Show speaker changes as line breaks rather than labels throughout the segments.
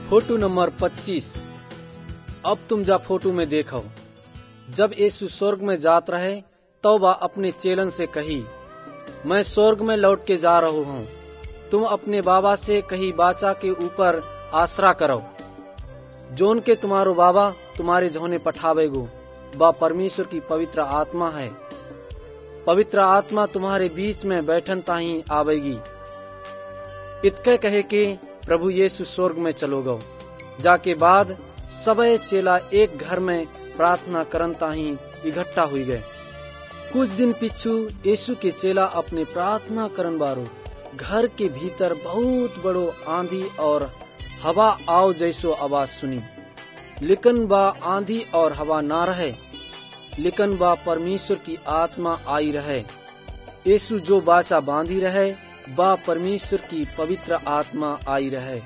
Photo number 25। अब तुम जा फोटो में देखो, जब यीशु स्वर्ग में जात रहे तो वह अपने चेलन से कही, मैं स्वर्ग में लौट के जा रहा हूँ, तुम अपने बाबा से कही बाचा के ऊपर आसरा करो, जोन के तुम्हारो बाबा तुम्हारे जहोने पठावेगो। वह परमेश्वर की पवित्र आत्मा है। पवित्र आत्मा तुम्हारे बीच में बैठन ताही आवेगी। इतके कहे के प्रभु यीशु स्वर्ग में चलो गो। जाके बाद सबे चेला एक घर में प्रार्थना करन ताही इकट्ठा हुई गए। कुछ दिन पिछू यीशु के चेला अपने प्रार्थना करन बारो घर के भीतर बहुत बड़ो आंधी और हवा आओ जैसो आवाज सुनी, लेकिन वह आंधी और हवा ना रहे, लेकिन वह परमेश्वर की आत्मा आई रहे। यीशु जो बाचा बांधी रहे, वह परमेश्वर की पवित्र आत्मा आई रहे।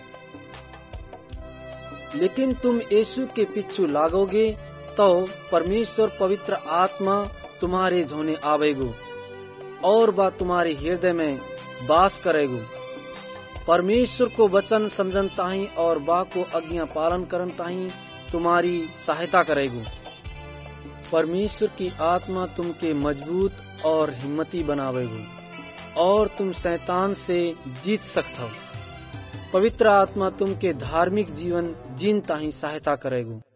लेकिन तुम यीशु के पीछू लागोगे तो परमेश्वर पवित्र आत्मा तुम्हारे झोने आवेगो और वह तुम्हारे हृदय में वास करेगो। परमेश्वर को वचन समझन ताही और वह को आज्ञा पालन करन ताही तुम्हारी सहायता करेगो। परमेश्वर की आत्मा तुमके मजबूत और हिम्मती बनावेगो और तुम शैतान से जीत सकते हो। पवित्र आत्मा तुमके धार्मिक जीवन जीन ताही सहायता करेगो।